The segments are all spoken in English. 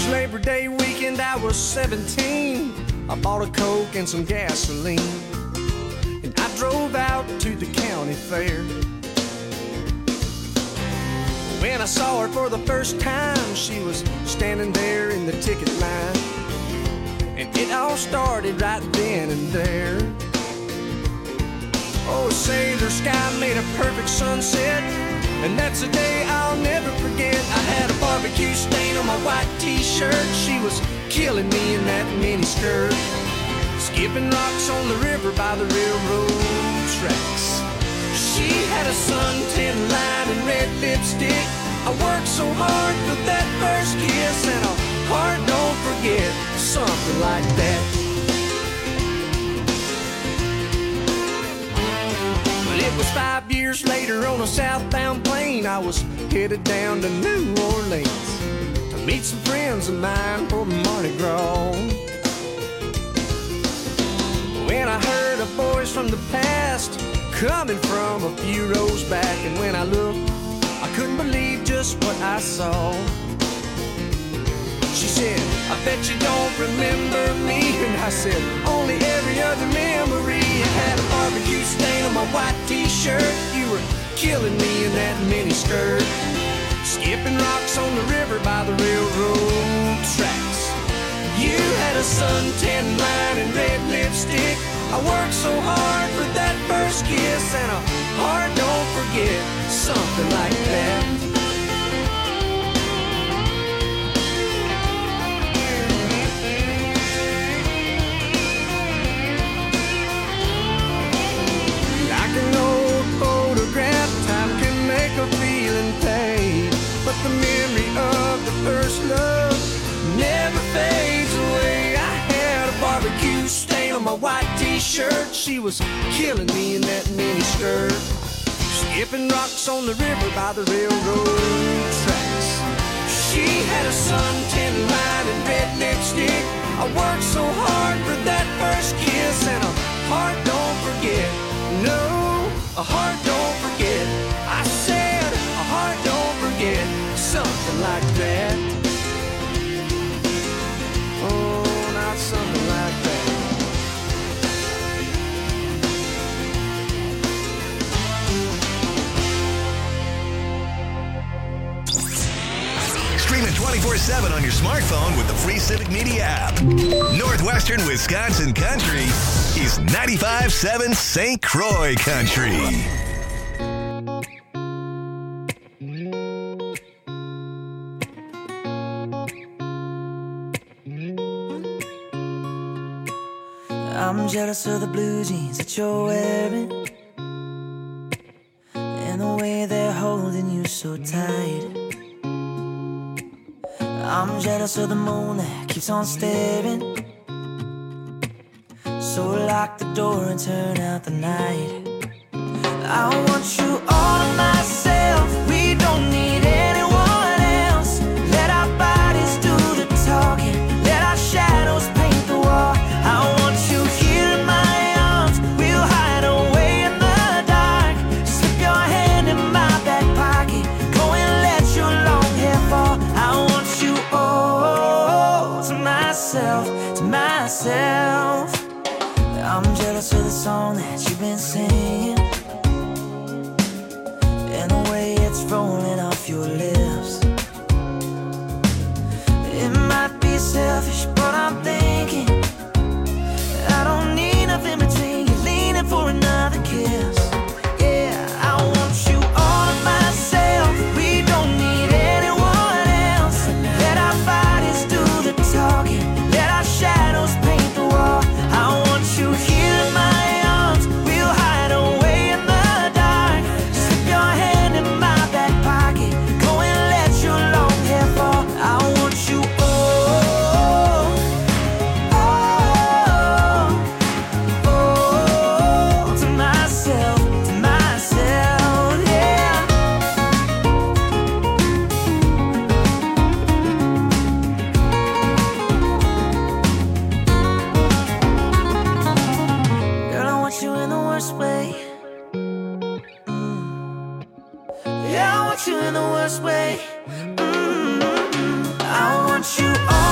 was Labor Day weekend, I was 17. I bought a Coke and some gasoline, and I drove out to the county fair. When I saw her for the first time, she was standing there in the ticket line, and it all started right then and there. Oh, say, the sky made a perfect sunset, and that's a day I'll never forget. I had a barbecue stain on my white t-shirt. She was killing me in that miniskirt, skipping rocks on the river by the railroad tracks. She had a suntan line and red lipstick. I worked so hard for that first kiss, and a heart don't forget, something like that. But it was 5 years later on a southbound plane. I was headed down to New Orleans to meet some friends of mine for Mardi Gras. When I heard of boys from the past coming from a few rows back, and when I looked, I couldn't believe just what I saw. She said, I bet you don't remember me. And I said, only every other memory. I had a barbecue stain on my white t-shirt. You were killing me in that miniskirt, skipping rocks on the river by the railroad tracks. You had a suntan line and red lipstick. I worked so hard for that first kiss, and a heart don't forget, something like that. Like an old photograph, time can make a feeling fade, but the memory of the first love never fades away. I had a barbecue stain on my white t-shirt. She was killing me in that miniskirt, skipping rocks on the river by the railroad tracks. She had a suntan line and red lipstick. I worked so hard for that first kiss, and a heart don't forget. No, a heart don't forget. I said a heart don't forget, something like that. Oh, not something like that. Stream it 24/7 on your smartphone with the free Civic Media app. Northwestern Wisconsin Country is 95.7 St. Croix Country. I'm jealous of the blue jeans that you're wearing, and the way they're holding you so tight. I'm jealous of the moon that keeps on staring, so lock the door and turn out the night. I want you all to myself. We don't need anyone else. Let our bodies do the talking, let our shadows paint the wall. I want you here in my arms. We'll hide away in the dark. Slip your hand in my back pocket, go and let your long hair fall. I want you all to myself, to myself. I'm jealous of the song that you've been singing, and the way it's rolling off your lips. It might be selfish, but I'm thinking I don't need nothing between you, leaning for another kiss. Yeah, I want you all to myself. We don't need anyone else. Let our bodies do the talking, let our shadows paint the wall. I want you here in my arms. We'll hide away in the dark. Slip your hand in my back pocket, go and let your long hair fall. I want you all, all, all to myself, yeah. Girl, I want you in the worst way. Yeah, I want you in the worst way. I want you all.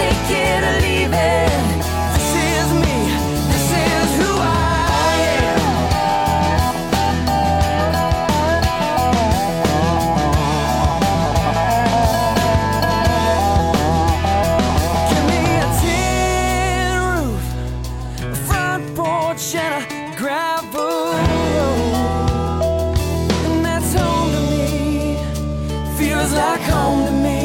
take it or leave it. This is me, this is who I am. Give me a tin roof, a front porch and a gravel road, and that's home to me, feels like home to me.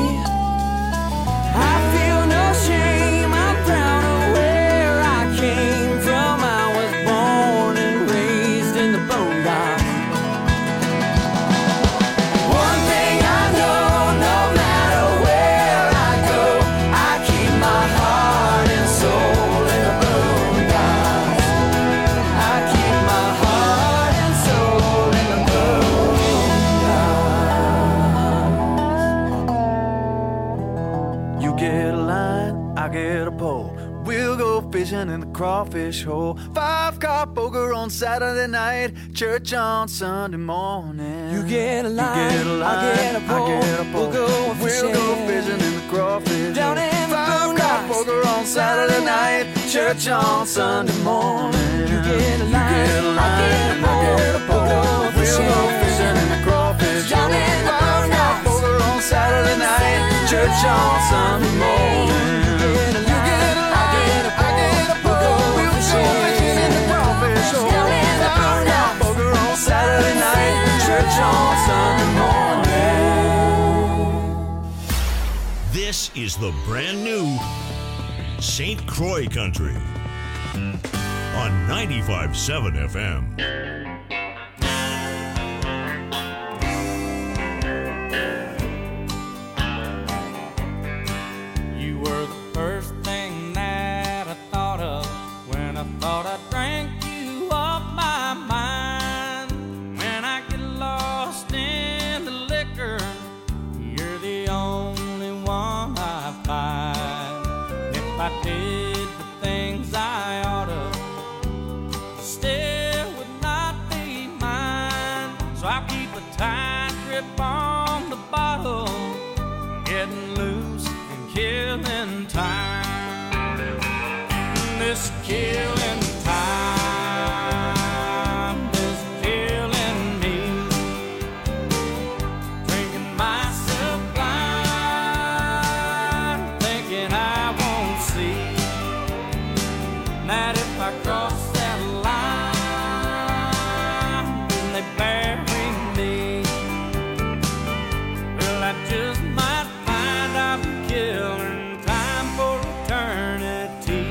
I feel no shame, I'm proud of where I came from. I was born and raised in the boondocks. One thing I know, no matter where I go, I keep my heart and soul in the boondocks. I keep my heart and soul in the boondocks. You get a line, I get a pole. We'll go fishing in the crawfish hole. 5-car poker on Saturday night, church on Sunday morning. You get a line, I get a pole. We'll go fishing in the crawfish down in the 5-car poker on Saturday night, church on Sunday morning. You get a line, I get a pole. We'll go fishing in the crawfish down in the 5-car poker on Saturday night, church on Sunday morning. Saturday night, church on Sunday morning. This is the brand new St. Croix Country on 95.7 FM. You were the first thing that I thought of when I thought I drank you off my mind. When I get lost in the liquor, you're the only one I find. If I did the things I ought to, still would not be mine. So I keep a tight grip on the bottle, getting loose and killing time. This killing time is killing me. Drinking myself blind, thinking I won't see that if I cross that line, then they bury me. Well, I just might find I'm killing time for eternity.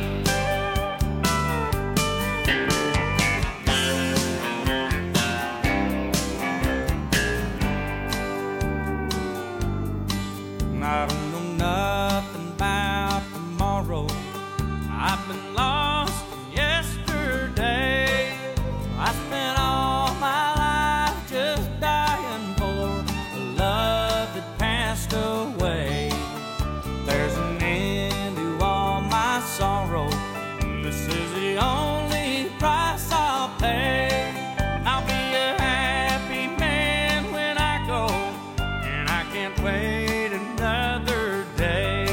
I don't know nothing about tomorrow. I've been lost yesterday. I spent all my life just dying for a love that passed away. There's an end to all my sorrow. This is the only price I'll pay. I'll be a happy man when I go, and I can't wait another day.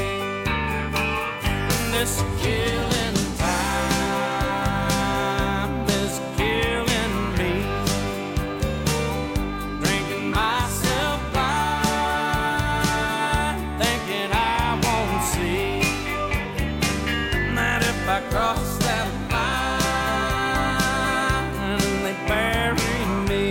This killing time is killing me. Drinking myself blind, thinking I won't see that if I cross that line, they bury me.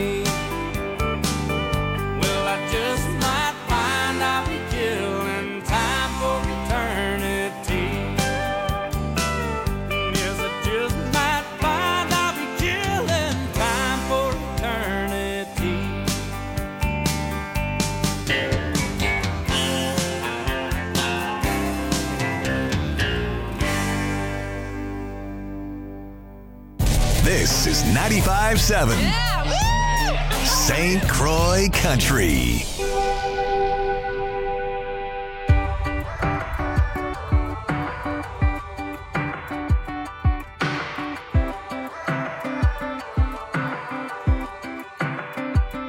Well, I just might find I'll be killing time for eternity. Yes, I just might find I'll be killing time for eternity. This is 95.7 St. Croix Country.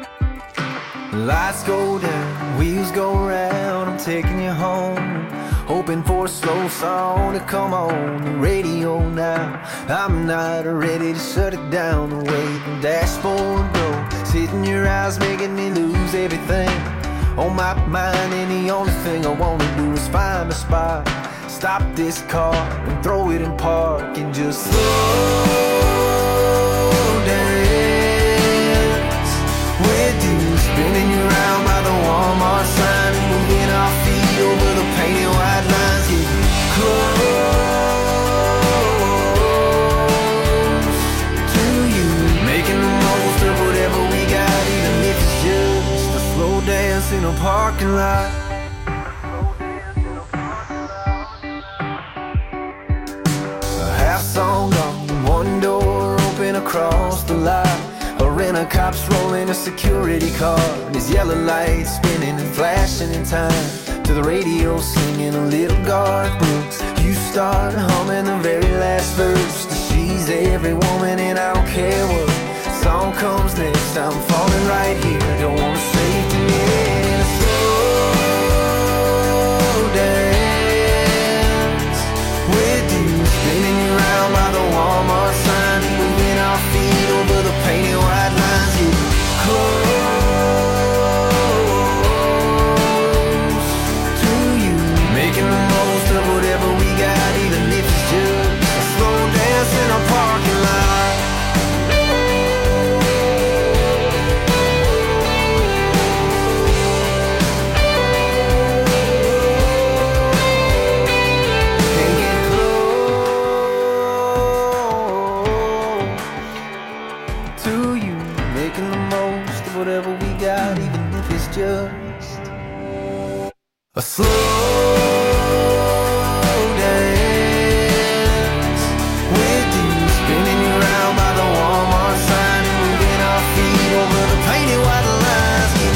Lights go down, wheels go round, I'm taking you home. hoping for a slow song to come on the radio now. I'm not ready to shut it down. The way the dashboard goes, hitting your eyes, making me lose everything on my mind. And the only thing I wanna do is find a spot, stop this car and throw it in park and just slow dance with you, spinning you around by the Walmart sign and moving our feet over the painted white lines. Get close to you, making the most of whatever we got, even if it's just a slow dance in a parking lot. A half song gone, one door open across the lot. A rent-a-cop's rolling a security car, and his yellow lights spinning and flashing in time to the radio singing a little Garth Brooks. You start humming the very last verse. She's every woman and I don't care what song comes next. I'm falling right here, I don't wanna say it again. Slow dance with you, spinning you around by the Walmart sign, moving our feet over the painted white lines. Get close to you, making the most of whatever we got, even if it's just a slow dance in a parking lot. And get close to you, making the most of whatever we got, even if it's just a slow dance with you, spinning you around by the Walmart sign and moving our feet over the painted white lines. Get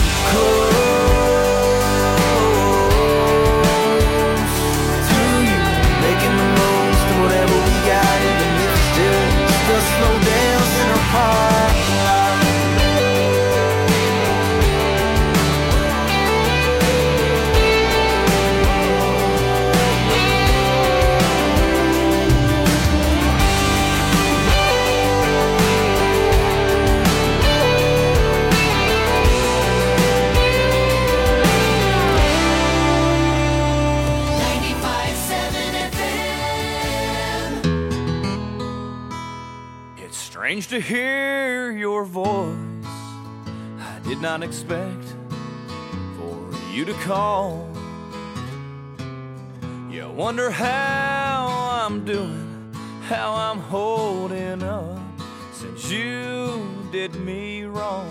close to you, making the most of whatever we got, even if it's just a slow dance in a parking lot. It's strange to hear your voice. I did not expect for you to call. You wonder how I'm doing, how I'm holding up since you did me wrong.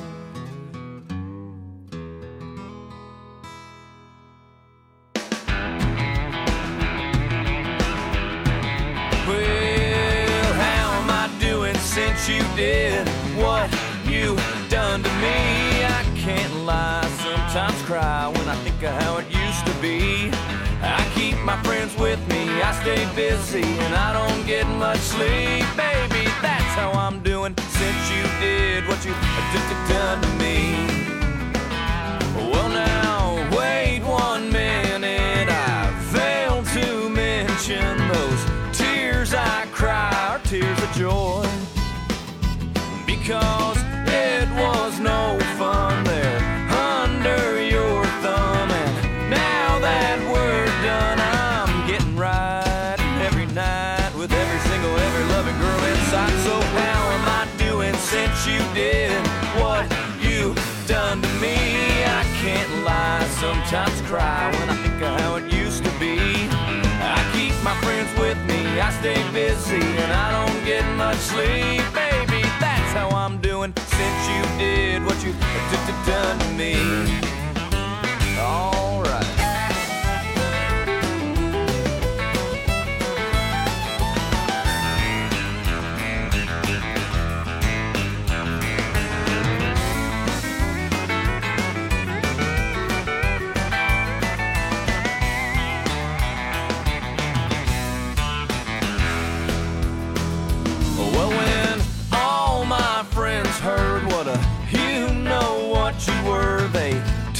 Well, how am I doing since you did what you done to me? I can't lie, sometimes cry when I think of how it used to be. I keep my friends with me, I stay busy, and I don't get much sleep. Baby, that's how I'm doing since you did what you done to me. Well now, wait 1 minute, I failed to mention those tears I cry are tears of joy, because it was no fun there under your thumb. And now that we're done, I'm getting right every night with every loving girl inside. So how am I doing since you did what you done to me? I can't lie, sometimes cry when I think of how it used to be. I keep my friends with me, I stay busy, and I don't get much sleep. Baby, that's how I'm doing since you did what you done to me. All right. Well, when all my friends heard what a you know what you were, they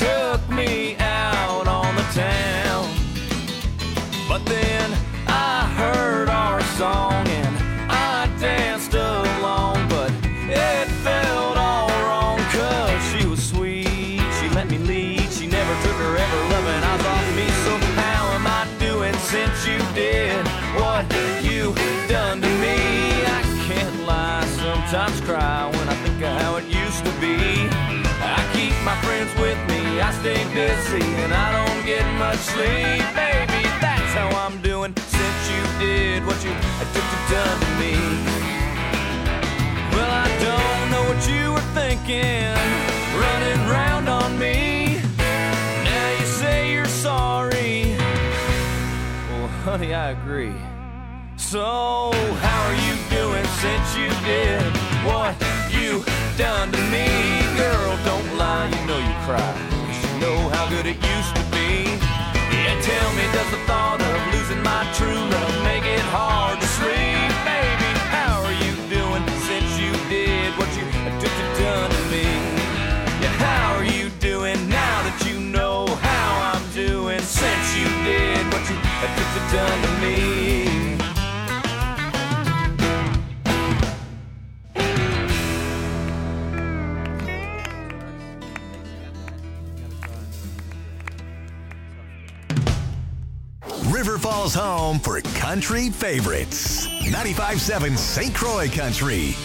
since you did what you done to me. I can't lie, sometimes cry when I think of how it used to be. I keep my friends with me, I stay busy, and I don't get much sleep. Baby, that's how I'm doing since you did what you done to me. Well, I don't know what you were thinking, running round on me. Now you say you're sorry. Well, honey, I agree. So, how are you doing since you did what you done to me? Girl, don't lie, you know you cry, 'cause you know how good it used to be. Yeah, tell me, does the thought of losing my true love make it hard to sleep? Baby, how are you doing since you did what you done to me? Yeah, how are you doing now that you know how I'm doing since you did what you done to me? River Falls home for country favorites. 95.7 St. Croix Country.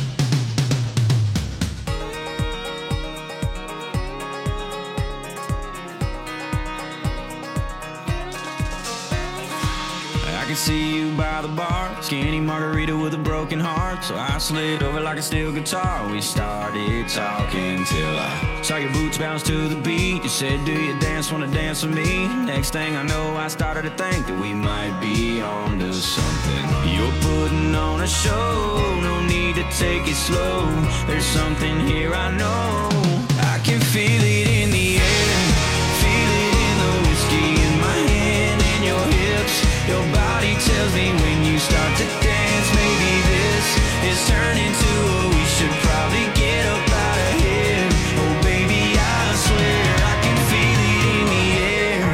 I can see you by the bar, skinny margarita with a broken heart. So I slid over like a steel guitar. We started talking till I saw your boots bounce to the beat. You said, do you wanna dance with me? Next thing I know, I started to think that we might be on to something. You're putting on a show, no need to take it slow. There's something here I know. I can feel it in the air, feel it in the whiskey in my hand and your hips. Your body tells me when you start to dance, maybe this is turning to we should probably get up out of here. Oh baby, I swear I can feel it in the air.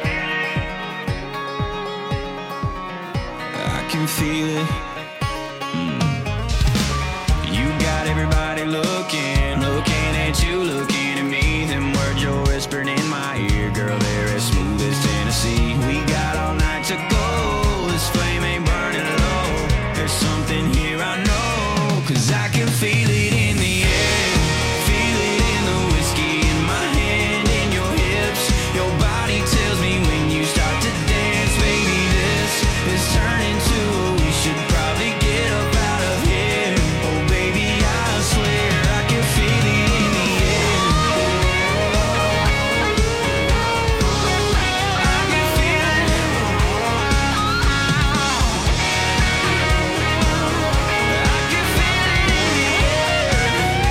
I can feel it. You got everybody looking at you, looking at me. Them words you're whispering in my ear, girl, they're as smooth as Tennessee. We got all night to go, this flame ain't burning low. There's something here I know, 'cause I can feel it in the air, feel it in the whiskey in my hand and your hips. Your body tells me when you start to dance, baby, this is turning to we should probably get up out of here. Oh baby, I swear I can feel it in the air. I can feel it. I can feel it in the air.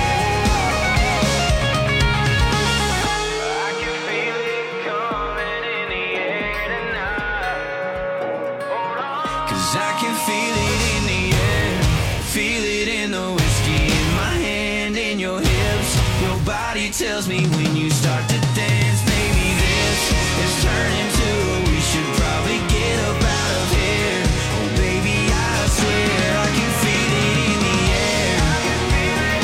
I can feel it coming in the air tonight. Hold on. 'Cause I can feel it in the air, feel it in the whiskey in my hand and your hips. Your body tells me when you start to dance, maybe this is turning to we should probably get up out of here. Oh baby, I swear I can feel it in the air. I can feel it.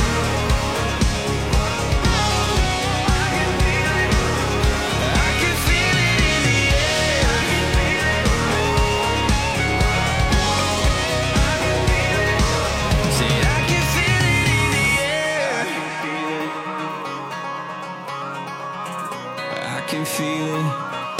I can feel it in the air. I can feel it. Said I can feel it in the air. I can feel it.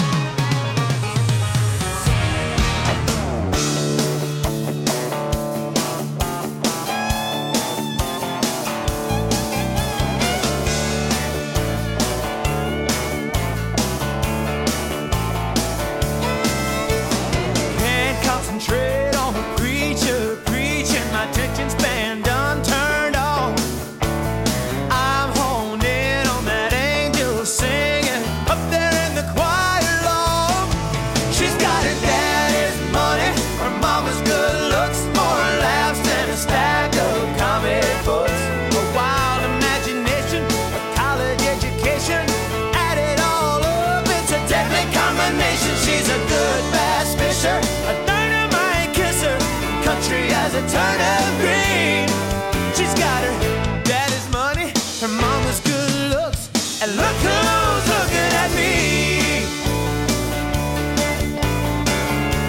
Can't concentrate on the preacher preaching. My attention span done turned off. I'm honed in on that angel singing up there in the choir loft. She's got her daddy's money, her mama's good looks, more laughs than a stack of comic books. A wild imagination, a college education, add it all up, it's a deadly combination. She's a good bass fisher, a dynamite kisser, country as a turnip green. She's got her daddy's money, her mama's good looks, and look who's looking at me.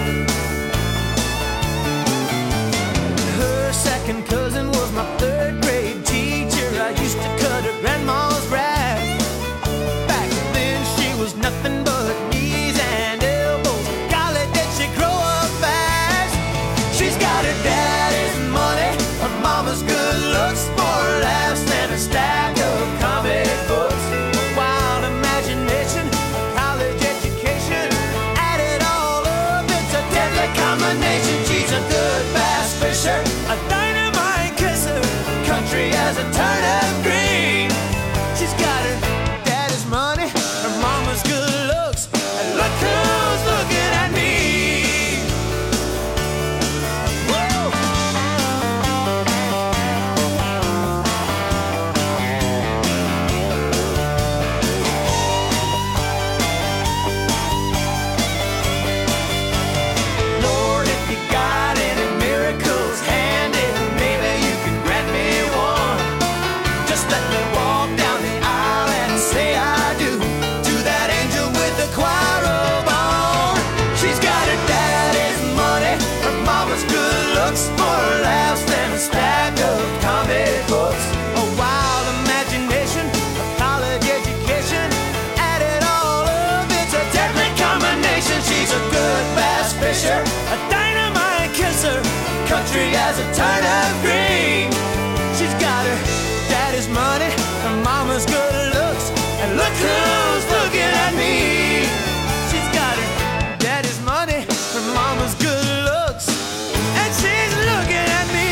country as a turnip green. She's got her daddy's money, her mama's good looks, and look who's looking at me. She's got her daddy's money, her mama's good looks, and she's looking at me.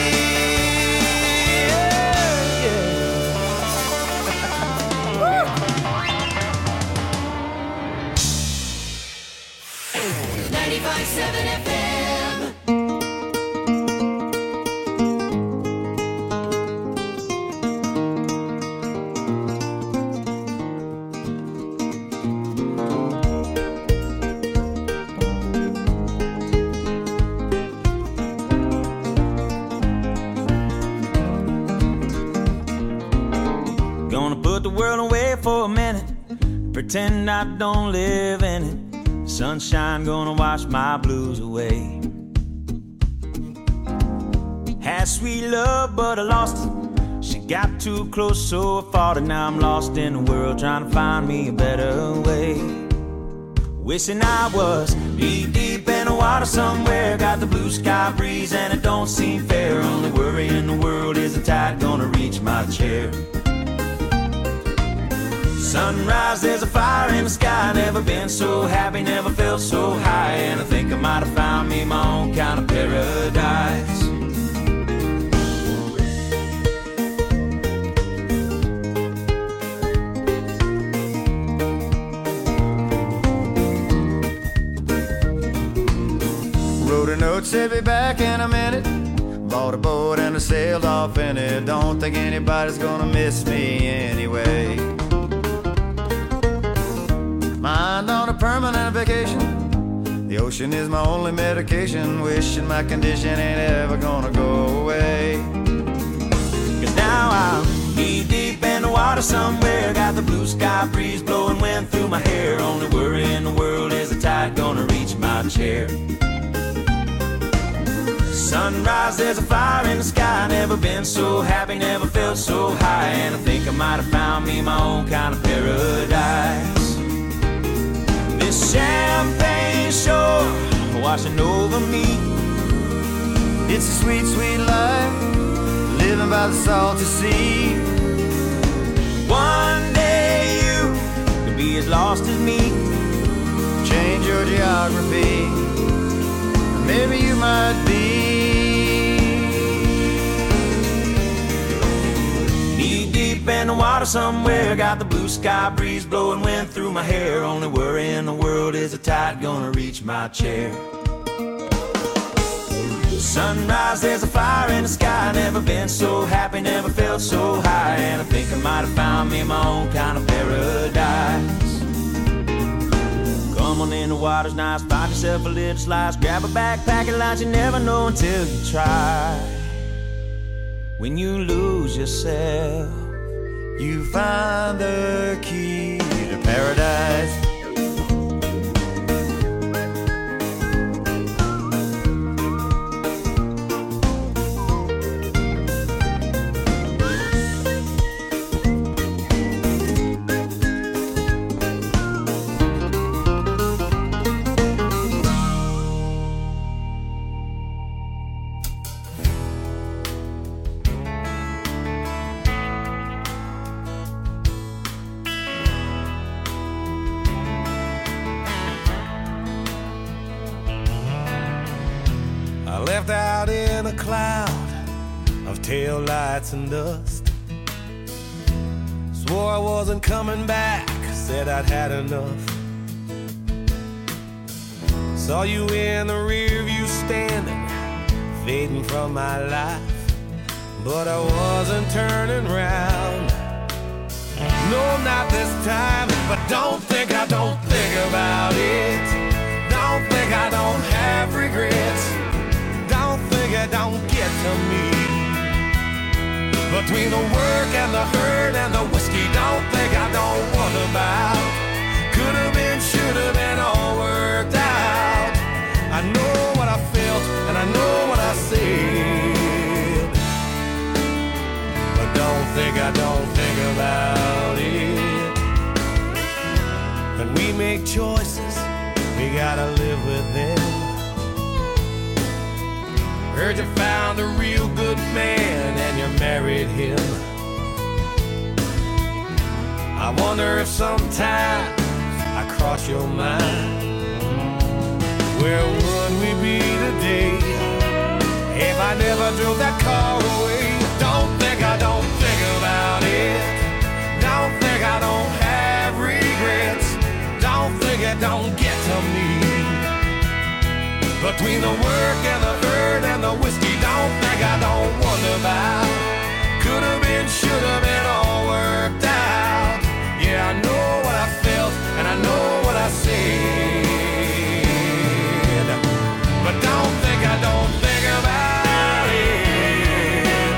Yeah. 95.7 FM. Gonna put the world away for a minute, pretend I don't live in it. Sunshine gonna wash my blues away. Had sweet love, but I lost it. She got too close, so I fought it. Now I'm lost in the world, trying to find me a better way. Wishing I was deep, deep in the water somewhere. Got the blue sky breeze and it don't seem fair. Only worry in the world is the tide gonna reach my chair. Sunrise, there's a fire in the sky. Never been so happy, never felt so high. And I think I might have found me my own kind of paradise. Wrote a note, said be back in a minute. Bought a boat and I sailed off in it. Don't think anybody's gonna miss me anyway. Mind on a permanent vacation. The ocean is my only medication. Wishing my condition ain't ever gonna go away. Cause now I'm knee deep in the water somewhere. Got the blue sky breeze blowing wind through my hair. Only worry in the world is the tide gonna reach my chair. Sunrise, there's a fire in the sky. Never been so happy, never felt so high. And I think I might have found me my own kind of paradise. This champagne shore washing over me. It's a sweet, sweet life, living by the salty sea. One day you could be as lost as me. Change your geography, maybe you might be. Knee deep in the water somewhere. Got the blue sky breeze blowing wind through my hair. Only worry in the world is the tide gonna reach my chair. Sunrise, there's a fire in the sky. Never been so happy, never felt so high. And I think I might have found me my own kind of paradise. Come on in, the water's nice. Find yourself a little slice. Grab a backpack and lunch. You never know until you try. When you lose yourself, you find the key to paradise. Left out in a cloud of tail lights and dust. Swore I wasn't coming back, said I'd had enough. Saw you in the rear view standing, fading from my life. But I wasn't turning round. No, not this time. But don't think I don't think about it. Don't think I don't have regrets. Don't think it don't get to me. Between the work and the hurt and the whiskey, don't think I don't wonder about. Could have been, should have been, all worked out. I know what I felt and I know what I said. But don't think I don't think about it. When we make choices, we gotta live with them. Heard you found a real good man and you married him. I wonder if sometimes I cross your mind. Where would we be today if I never drove that car away? Don't think I don't think about it. Don't think I don't have regrets. Don't think it don't get to me. Between the work and the hurt and the whiskey, don't think I don't wonder about. Could have been, should have been, all worked out. Yeah, I know what I felt and I know what I said. But don't think I don't think about it.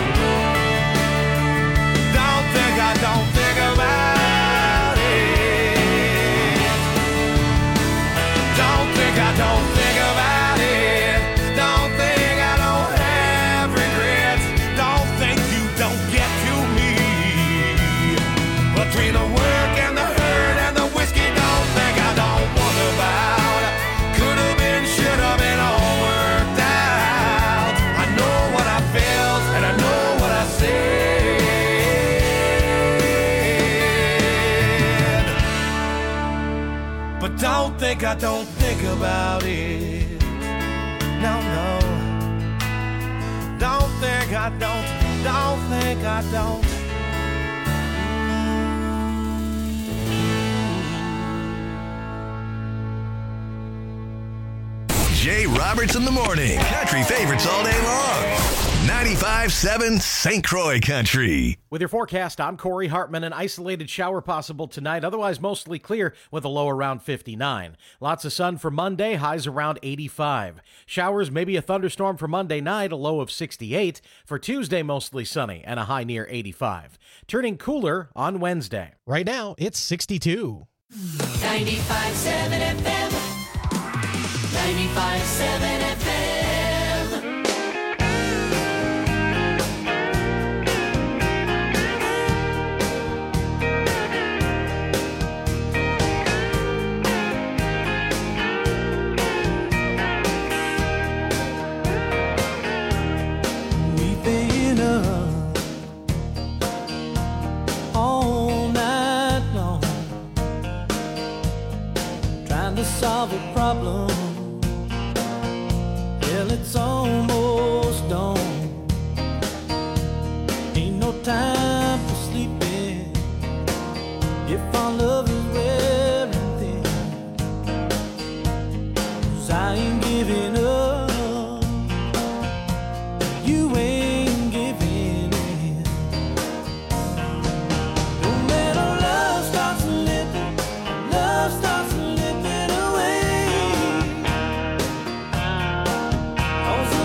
Don't think I don't think about it. Don't think I don't think about it. Don't think I don't have regrets. Don't think you don't get to me. Between the work and the hurt and the whiskey, don't think I don't wonder about. Could have been, should have been, all worked out. I know what I felt and I know what I said. But don't think I don't think about it. No, no. Don't think I don't think I don't. Jay Roberts in the morning. Country favorites all day long. 95.7 St. Croix Country. With your forecast, I'm Corey Hartman. An isolated shower possible tonight, otherwise mostly clear with a low around 59. Lots of sun for Monday, highs around 85. Showers, maybe a thunderstorm for Monday night, a low of 68. For Tuesday, mostly sunny and a high near 85. Turning cooler on Wednesday. Right now, it's 62. 95.7 FM. 95.7 FM. We've been up all night long, trying to solve a problem. Well, it's almost dawn. Ain't no time for sleeping if our love is wearing thin. 'Cause I ain't giving up, you ain't giving in. No matter love starts slipping, love starts slipping away. 'Cause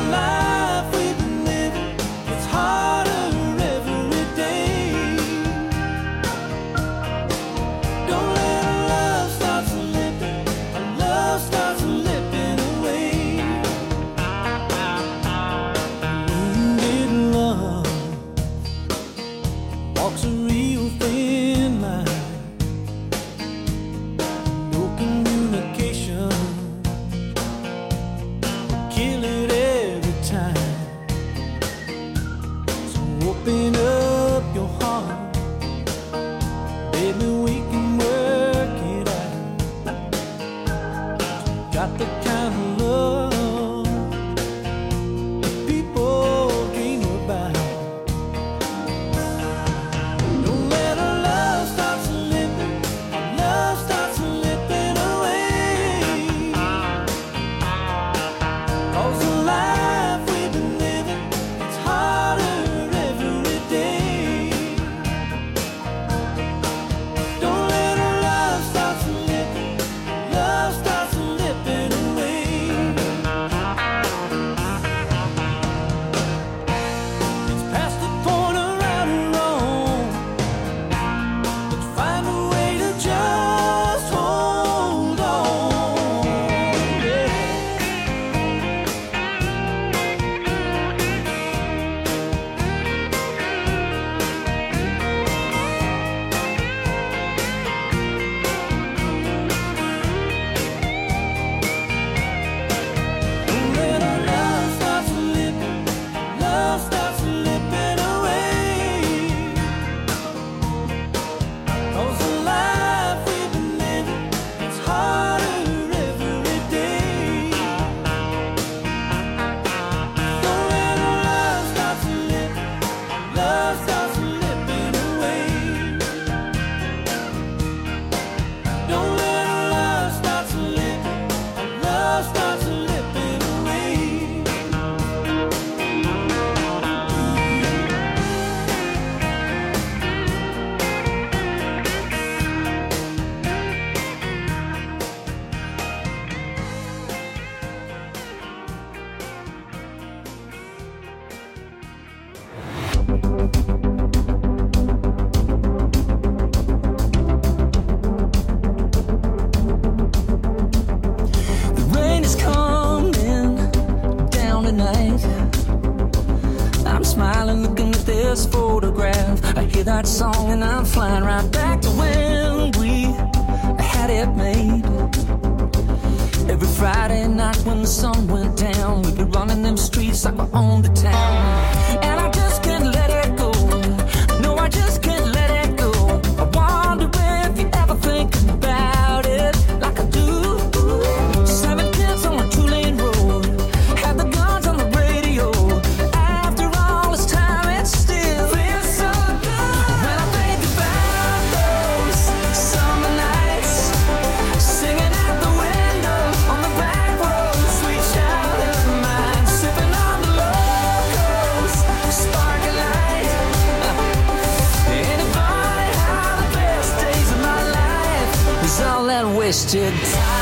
hear that song and I'm flying right back to when we had it made. Every Friday night when the sun went down, we'd be running them streets like we owned the town. And I just can't let it go. No, I just can't let it go. I wonder if you ever think about it like I do. 7 kids on a 2-lane road, had the guns on the radio. After all this time, it still feels so good. When I think about those summer nights, singing out the window on the back road, sweet childhood of mine, sipping on the locals, sparkling light. Ain't it funny how the best days of my life is all that wasted time?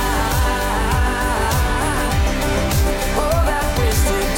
All that wasted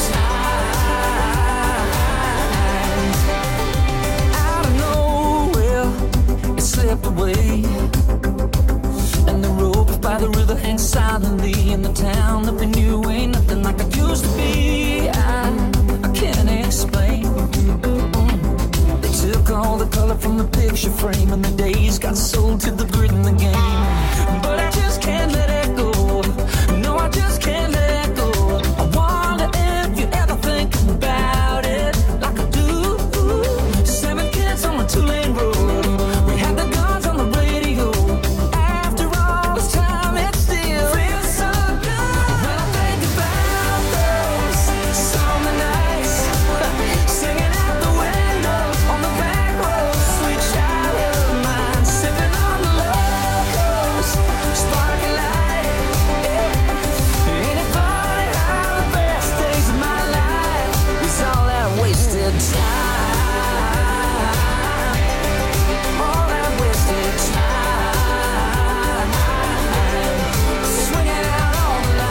time. Out of nowhere, it slipped away, and the rope by the river hangs silently in the town that we knew ain't nothing like it used to be. I can't explain. They took all the color from the picture frame, and the days got sold to the grid in the game. But I just can't let it go. No, I just can't let it go. I wonder if you ever think about it like I do. 7 kids on a 2-lane road, we had the guns on the radio. After all this time, it still feels so good. When I think about those summer nights, singing out the window on the back road, sweet childhood of mine, sipping on the locals, sparkling light. Ain't it funny how the best days of my life is all that wasted time? All that wasted time, swinging out on the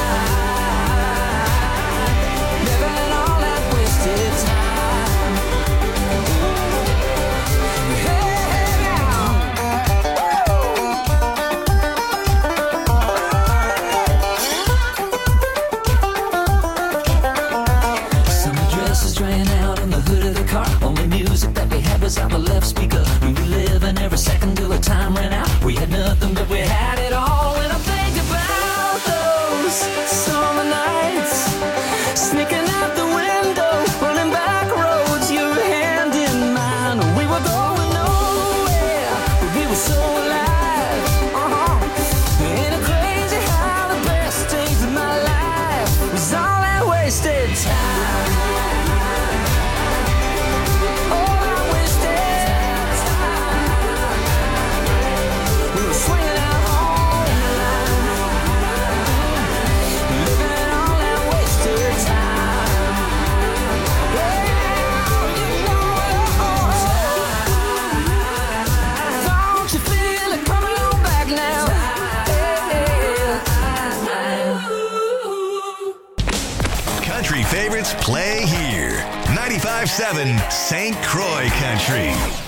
line, living all that wasted time. Hey, now. Summer dresses drying out in the hood of the car. Only music that we had was out the left speaker. We were living every second till the time ran out. We had nothing, but we had it all. When I think about those summer nights, sneaking out the window, running back roads, your hand in mine. We were going nowhere, but we were so alive. Ain't it crazy how the best days of my life was all that wasted time? All that wasted time. We were swinging out on the line, living all that wasted time. Yeah, you know it. Don't you feel it coming on back now? Country favorites play here. 95.7 St. Croix Country.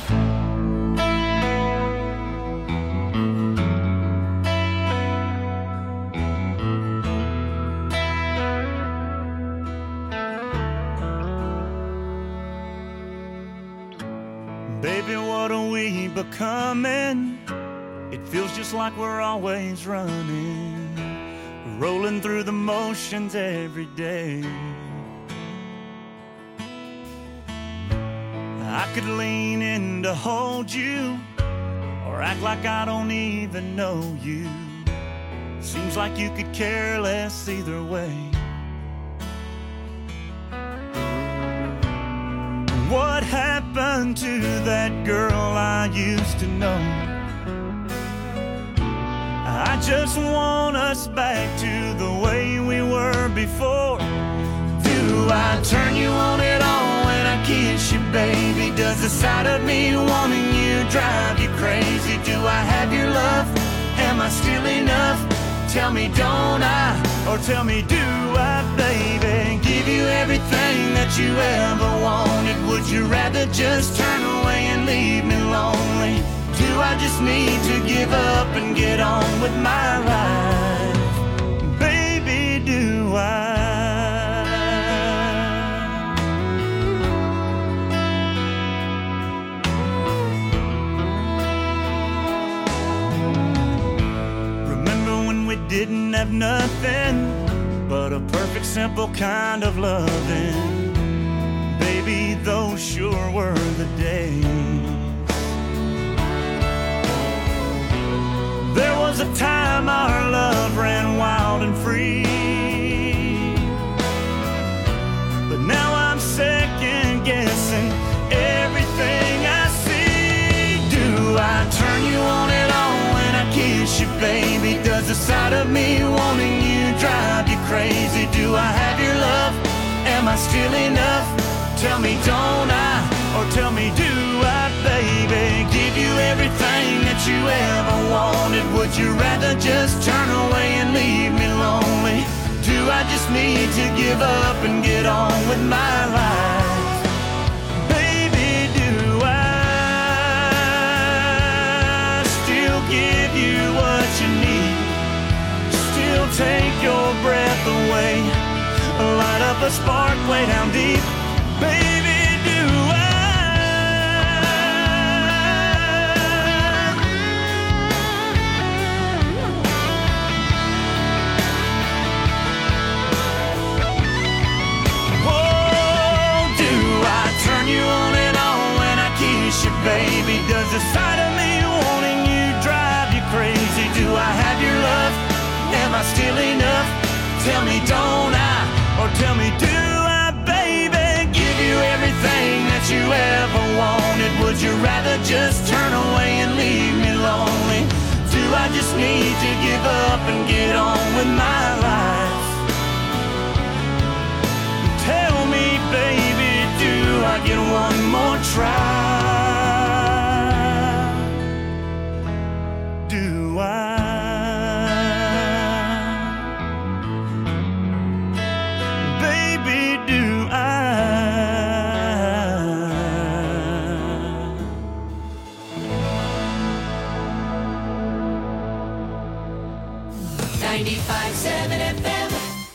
Baby, what are we becoming? It feels just like we're always running, rolling through the motions every day. I could lean in to hold you, or act like I don't even know you. Seems like you could care less either way. What happened to that girl I used to know? I just want us back to the way we were before. Do I turn you on at all when I kiss you, baby? Does the sight of me wanting you drive you crazy? Do I have your love? Am I still enough? Tell me, don't I? Or tell me, do I, baby? Give you everything that you ever wanted. Would you rather just turn away and leave me lonely? Do I just need to give up and get on with my life? Baby, do I? nothing but a perfect, simple kind of loving. Baby, those sure were the days. There was a time our love ran wild and free, but now I'm second guessing everything I see. Do I turn you on and on when I kiss you, baby? Does the sight of me wanting you drive you crazy? Do I have your love? Am I still enough? Tell me, don't I? Or tell me, do I, baby? Give you everything that you ever wanted. Would you rather just turn away and leave me lonely? Do I just need to give up and get on with my life? Baby, do I still give you what you need? Still take your breath away, light up a spark way down deep. Baby, do you on and on when I kiss you, baby? Does the sight of me wanting you drive you crazy? Do I have your love? Am I still enough? Tell me, don't I? Or tell me, do I, baby? Give you everything that you ever wanted. Would you rather just turn away and leave me lonely? Do I just need to give up and get on with my life? Tell me, baby, do I get one more try? Do I? Baby, do I? 95.7 FM.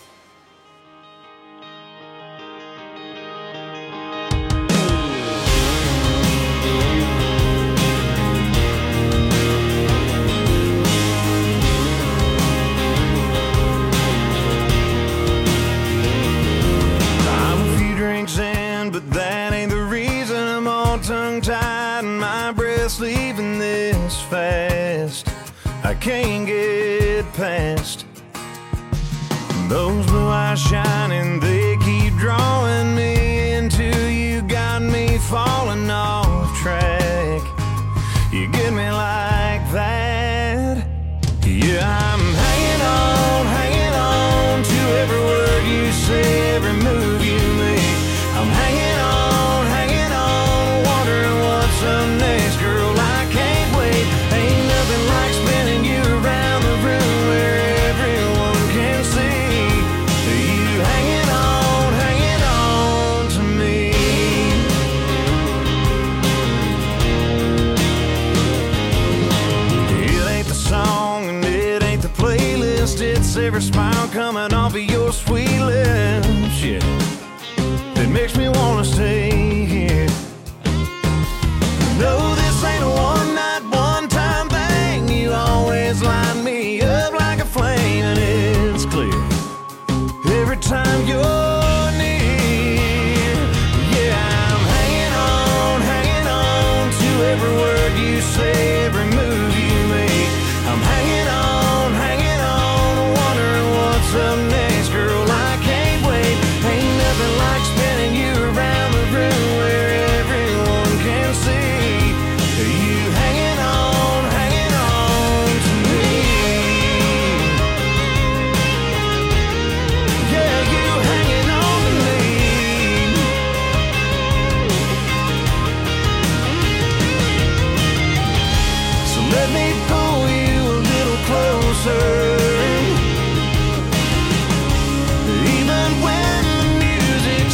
Leaving this fast, I can't get past those blue eyes shining. They keep drawing me into you, got me falling off track. You get me like that. Yeah, I'm hanging on to every word you say, every move you make. I'm hanging on, wondering what's up next, girl. I can't wait. Ain't nothing like spinning you around the room where everyone can see you hanging on to me. It ain't the song and it ain't the playlist, it's every smile coming off of your sweet lips, yeah, that makes me wanna stay here. No, this ain't a one-night, one-time thing. You always light me up like a flame, and it's clear every time you're near. Yeah, I'm hanging on to every word you say, every move you make. I'm hanging on, wondering what's up next, girl. I can't wait. Ain't nothing like spinning you around the room where everyone can see. Even when the music's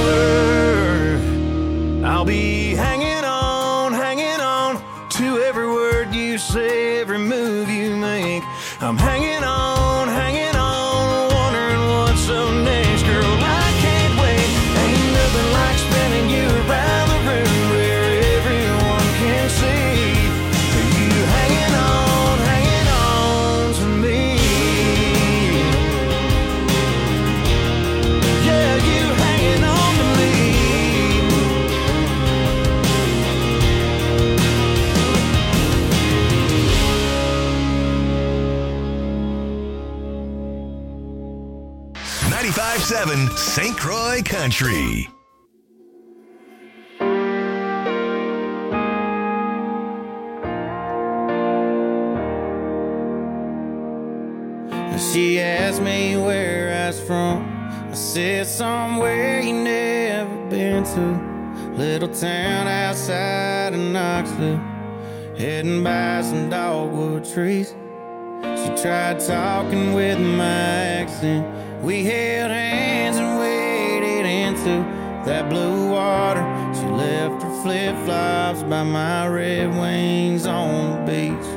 over, I'll be hanging on to every word you say, every move you make. I'm hanging on, wondering what's up next, girl. I can't wait. Ain't nothing like spinning you around the room where everyone can see you hanging on to me. 95.7 St. Croix Country. She asked me where I was from. I said somewhere you never been to. Little town outside of Knoxville, heading by some dogwood trees. She tried talking with my accent. We held hands and waded into that blue water. She left her flip-flops by my Red Wings on the beach.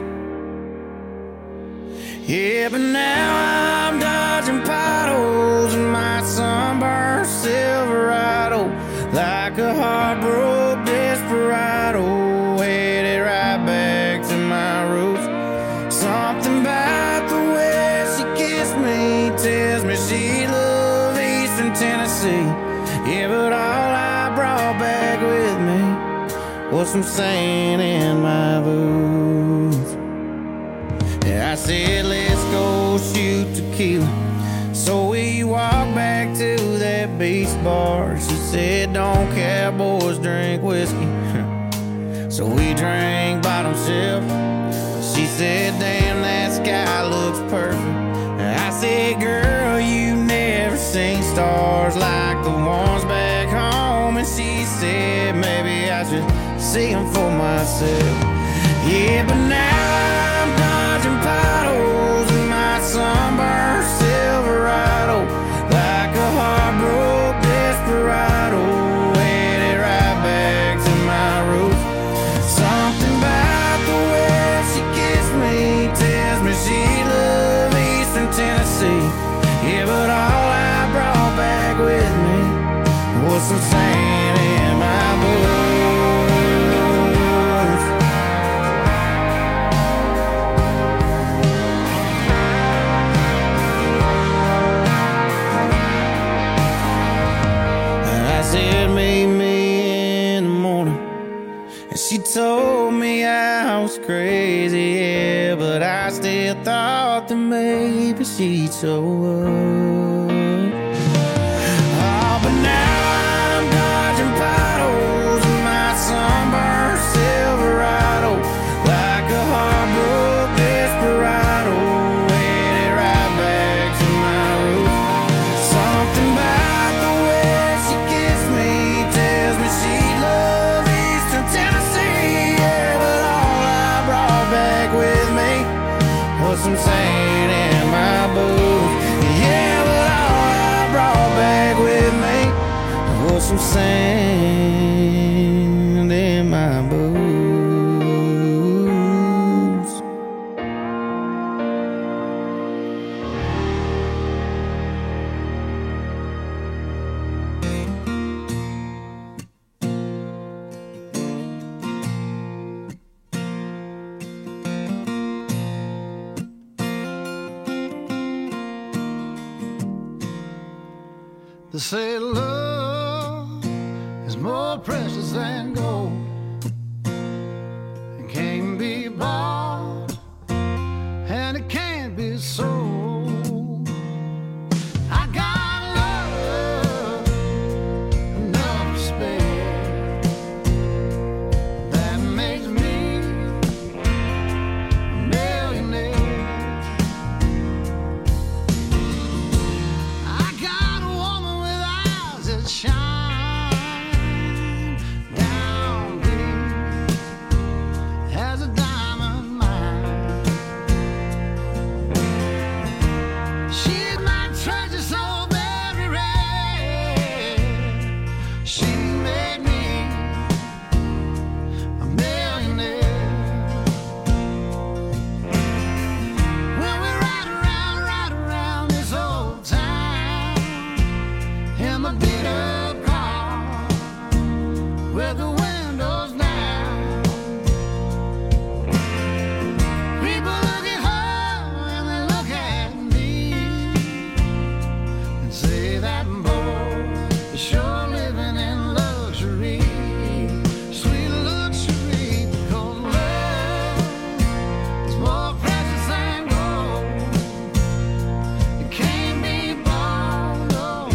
Yeah, but now I'm dodging potholes in my sunburned Silverado, like a heartbroken desperado, headed right back to my roots. Something about the way she kissed me tells me she loved Eastern Tennessee. Yeah, but all I brought back with me was some sand in my boots. Yeah, I said, let's go shoot tequila. So we walked back to that beach bar. She said, don't cowboys drink whiskey. So we drank bottom shelf. She said, damn, that sky looks perfect. I said, girl, you never seen stars like the ones back home. And she said, maybe I should see them for myself. Yeah, but now I'm dodging potholes in my sunburned Silverado, like a heartbroken desperado, headed right back to my roots. Something about the way she kissed me tells me she loved Eastern Tennessee. Yeah, but all I brought back with me was some sand in my boots. Meet me in the morning, and she told me I was crazy, yeah, but I still thought that maybe she'd show up. Oh, but now I'm dodging potholes in my sunburned Silverado, like a heartbroken desperado, headed right back to my roots. Something about the way she kissed me tells me she loved Eastern Tennessee. Yeah, but all I brought back with me was some sand in my boots. Yeah, but all I brought back with me was some sand in my boots. They say love is more precious than gold. It can't be bought and it can't be sold. I got love enough to spare that makes me a millionaire. Shine down deep as a diamond mine. She's my treasure so very rare. She made me a millionaire. When we ride around this old town in my beat up car with the windows down, people look at her and they look at me and say that boy is sure living in luxury, sweet luxury, because love is more precious than gold. It can't be bought, no.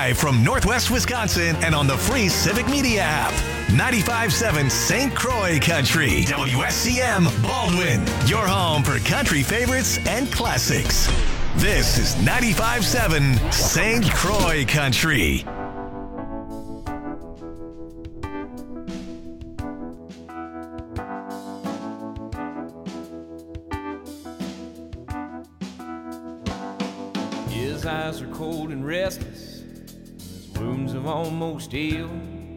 live from Northwest Wisconsin and on the free Civic Media app. 95.7 St. Croix Country. WSCM Baldwin. Your home for country favorites and classics. This is 95.7 St. Croix Country. His eyes are cold and restless, his wounds have almost healed.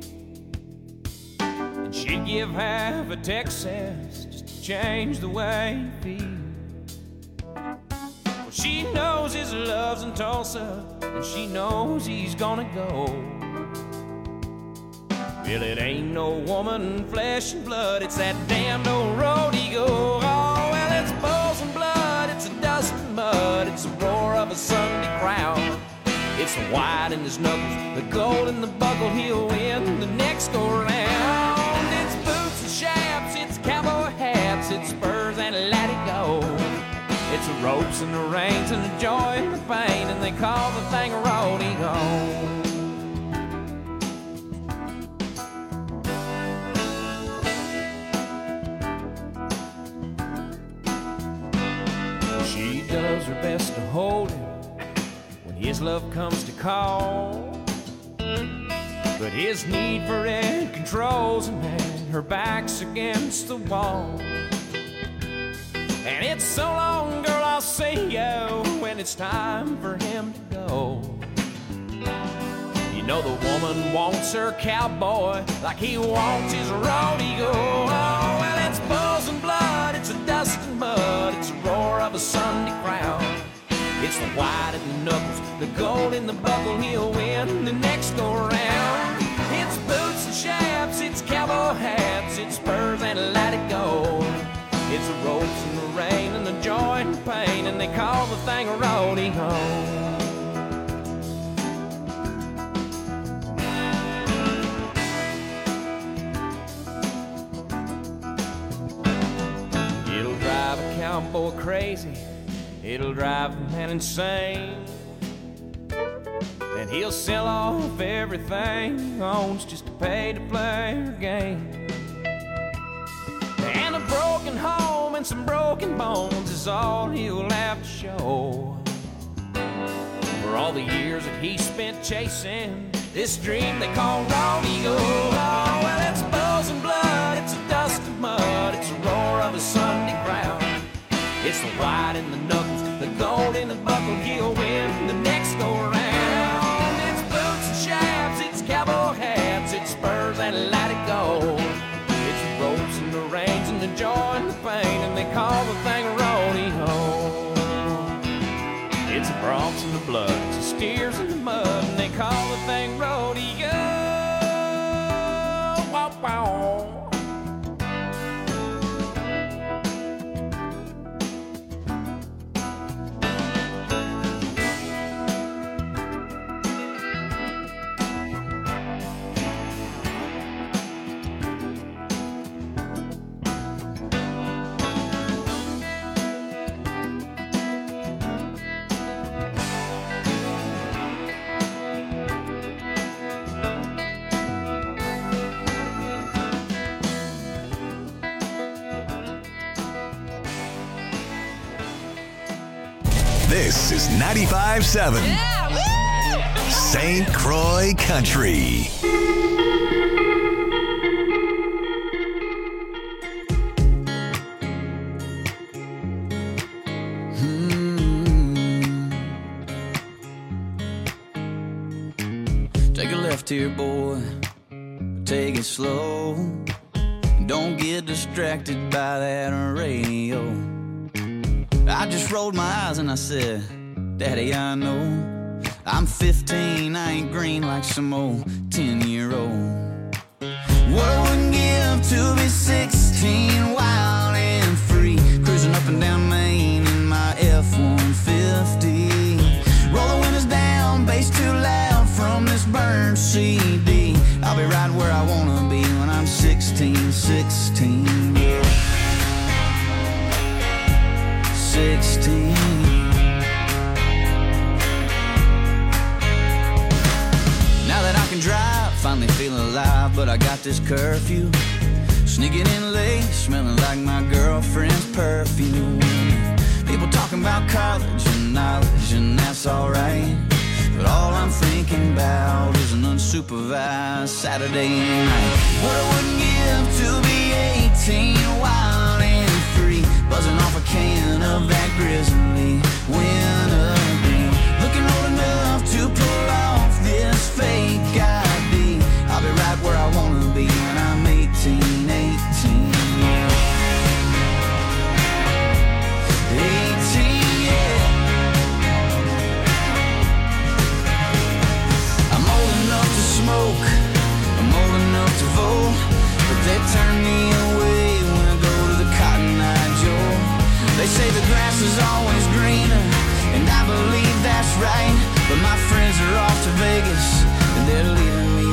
And she'd give half a Texas just to change the way he feels. Well, she knows his love's in Tulsa, and she knows he's gonna go. Well, it ain't no woman, flesh and blood, it's that damned old road he goes. Oh, well, it's bulls and blood, it's a dust and mud, it's the roar of a Sunday crowd. It's the white in his knuckles, the gold in the buckle, he'll win the next go round. It's boots and chaps, it's cowboy hats, it's spurs and let it go. It's the ropes and the reins and the joy and the pain, and they call the thing a rodeo. She does her best to hold him when his love comes to call, but his need for it controls him, and her back's against the wall. And it's so long, girl, I'll see you when it's time for him to go. You know the woman wants her cowboy like he wants his rodeo. Oh, well, it's bulls and blood, it's a dust and mud, it's the roar of a Sunday crowd. It's the white in the knuckles, the gold in the buckle, he'll win the next go round. It's boots and chaps, it's cowboy hats, it's spurs and let it go. It's the ropes and the rain and the joy and the pain, and they call the thing a rodeo. It'll drive a cowboy crazy, it'll drive a man insane, and he'll sell off everything he owns just to pay to play her game. And a broken home and some broken bones is all he'll have to show for all the years that he spent chasing this dream they call rodeo. Oh, well, it's bulls and blood, it's a dust and mud, it's the roar of a Sunday crowd. It's the white in the knuckles, the gold in the buckle, he'll win the next go round. It's boots and chaps, it's cowboy hats, it's spurs and let it go. It's the ropes and the reins and the joy and the pain, and they call the thing a rodeo. It's the broncs and the blood, it's the steers in the mud, and they call the thing rodeo. Wow, wow. This is 95.7 St. Croix Country. Take a left here, boy. Take it slow. Don't get distracted by that radio. I just rolled my eyes and I said, Daddy, I know I'm 15, I ain't green like some old 10-year-old. What I wouldn't give to be 16, wild and free, cruising up and down Main in my F-150. Roll the windows down, bass too loud from this burned CD. I'll be right where I wanna be when I'm 16, yeah. 16. got this curfew. Sneaking in late, smelling like my girlfriend's perfume. People talking about college and knowledge, and that's alright. But all I'm thinking about is an unsupervised Saturday night. What I wouldn't give to be 18, wild and free, buzzing off a can of that grizzly wintergreen. Looking old enough to pull off this fake ID. I'll be right where I wanna be when I'm 18. I'm old enough to vote, but they turn me away when I go to the Cotton Eye Joe. They say the grass is always greener, and I believe that's right. But my friends are off to Vegas, and they're leaving me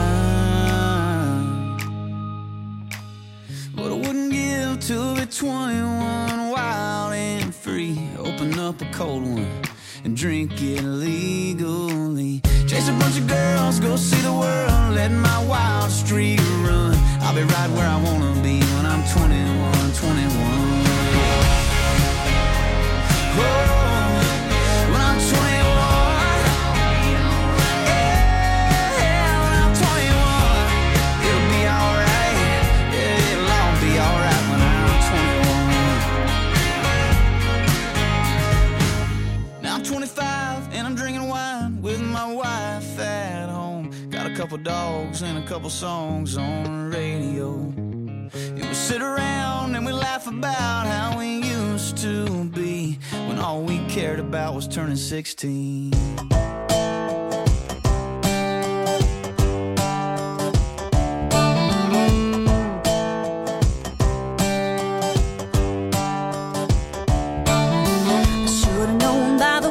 behind. What I wouldn't give to be 21, wild and free. Open up a cold one and drink it legally. Chase a bunch of girls, go see the world, let my wild streak run. I'll be right where I wanna be when I'm 21, 21. Oh, when I'm 21. Yeah, when I'm 21. It'll be alright. Yeah, it'll all be alright when I'm 21. Now I'm 25 and I'm drinking wine with my wife at home. Got a couple dogs and a couple songs on the radio. And we sit around and we laugh about how we used to be, when all we cared about was turning 16.